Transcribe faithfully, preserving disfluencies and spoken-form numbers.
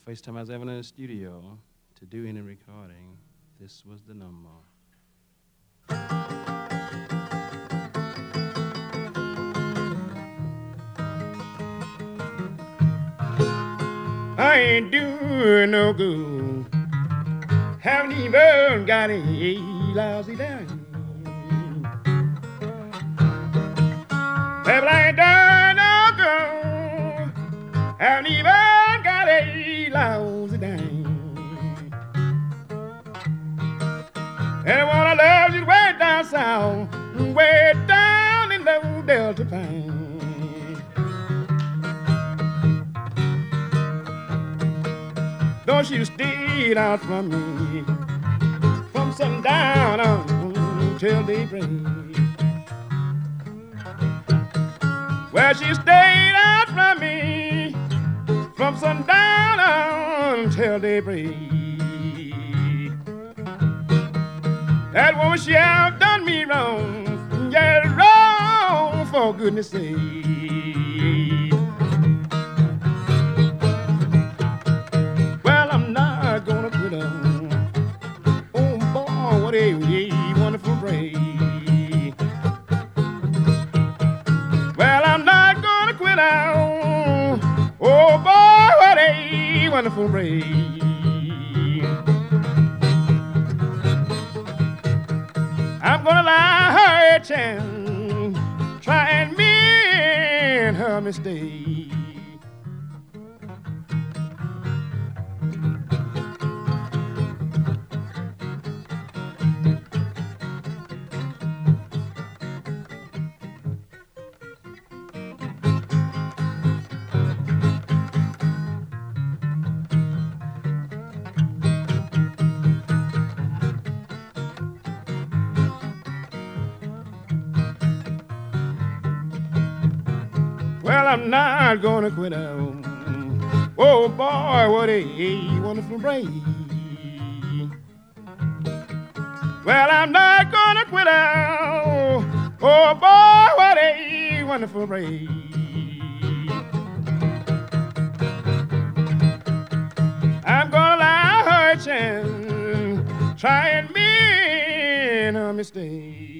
First time I was ever in the studio to do any recording, this was the number. I ain't doing no good, haven't even got a lousy dime. Well, I ain't done no good, haven't even got a lousy dime. And I wanna love you way down south, way down in the Delta Pine. Don't you stay out from me, from sundown on till daybreak. Well, she stayed out from me, from sundown on till daybreak. That woman, she have done me wrong, yeah, wrong, for goodness sake. What a, a wonderful break. Well, I'm not gonna quit out. Oh boy, what a wonderful break. I'm gonna lie her a chance, try and mend her mistake. Well, I'm not gonna quit out. Oh boy, what a wonderful break. Well, I'm not gonna quit out. Oh boy, what a wonderful break. I'm gonna allow her a chance, try and mend her mistake.